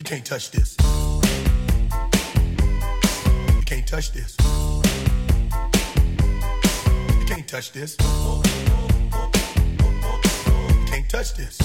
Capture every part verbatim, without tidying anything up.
can't touch this. You can't touch this. You can't touch this. You can't touch this.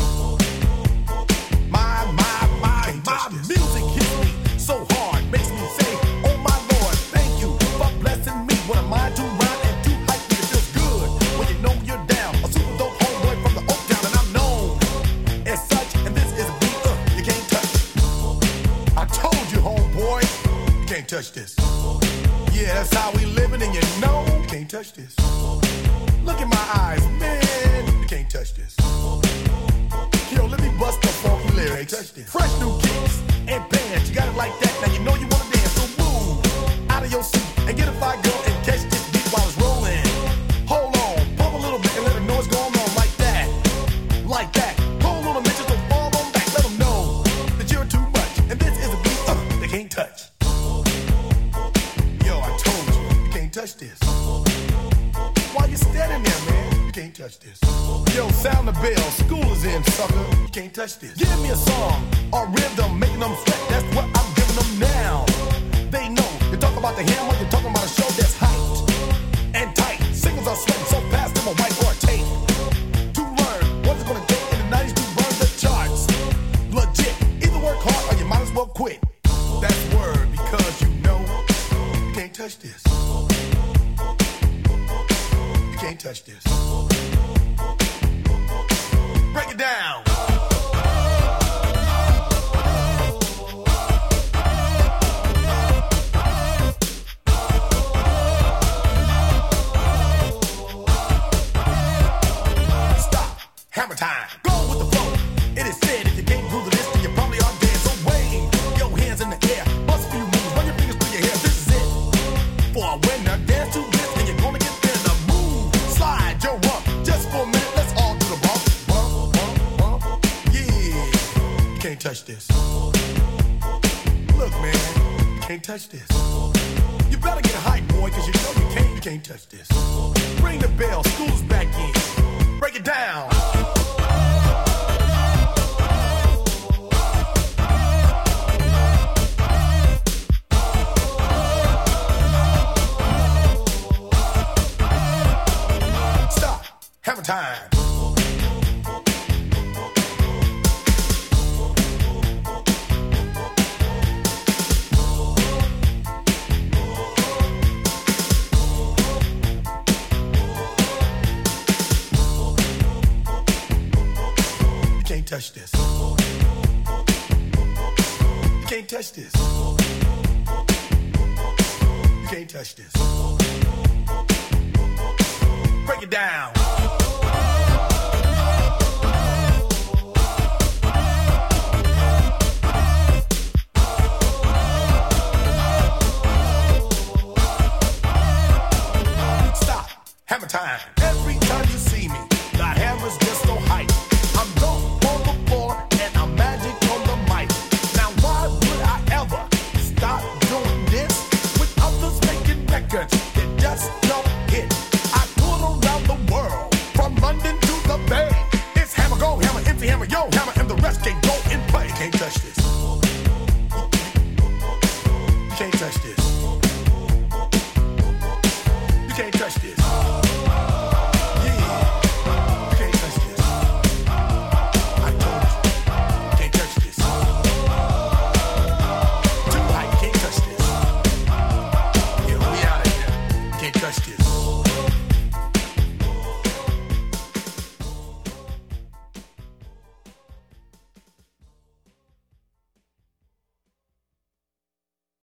My, my, my, my music hits me so hard, makes me say, oh my Lord, thank you for blessing me. What am I to rhyme and too hype me? It feels good when you know you're down. A super dope homeboy from the Oak Town, and I'm known as such. And this is a beat uh, you can't touch. I told you, homeboy, you can't touch this. Yeah, that's how we living, and you know you can't touch this. Look in my eyes, man, you can't touch this. Yo, let me bust the funky lyrics. Fresh new kicks and bands, you got it like that. Now you know you wanna dance, so move out of your seat and get a fire girl and catch this beat while it's rolling. Hold on, pump a little bit and let them know what's going on like that, like that. Hold on a minute, so fall on back. Let them know that you're too much, and this is a beat uh, they can't touch. Yo, I told you, you can't touch this. Why you standing there, man? You can't touch this. Yo, sound the bell, school is in, sucker. You can't touch this. Give me a song or rhythm, making them sweat. That's what I'm giving them now. They know. You talk about the hammer, you're talking about a show that's hyped and tight. Singles are sweating so fast, them a white or a tape. To learn what it's gonna take in the nineties to burn the charts. Legit. Either work hard or you might as well quit. That's word, because you know you can't touch this. You can't touch this. Break it down. Stop. Hammer time. Go with the flow. It is said if you can't groove the list, then you probably are dead. So wave your hands in the air. Bust a few moves. Run your fingers through your hair. This is it. For a winner, dance to this, and you're gonna get there. The move. Slide your rump. Just for a minute, let's all do the bump. Bump, bump, bump. Yeah. You can't touch this. Look, man. You can't touch this. You better get hype, boy, cause you know you can't, you can't touch this. Ring the bell. School's back in. Break it down. Stop. Hammer time. You can't touch this. You can't touch this. You can't touch this. Break it down. Stop. Hammer time. Every time you see me, the hammer's just so hype. I'm dope on the floor and I'm magic on the mic. Now why would I ever stop doing this with others making records that just don't hit? I tour around the world, from London to the Bay. It's hammer, go hammer, empty hammer, yo hammer, and the rest can go in play. You can't touch this. You can't touch this. You can't touch this.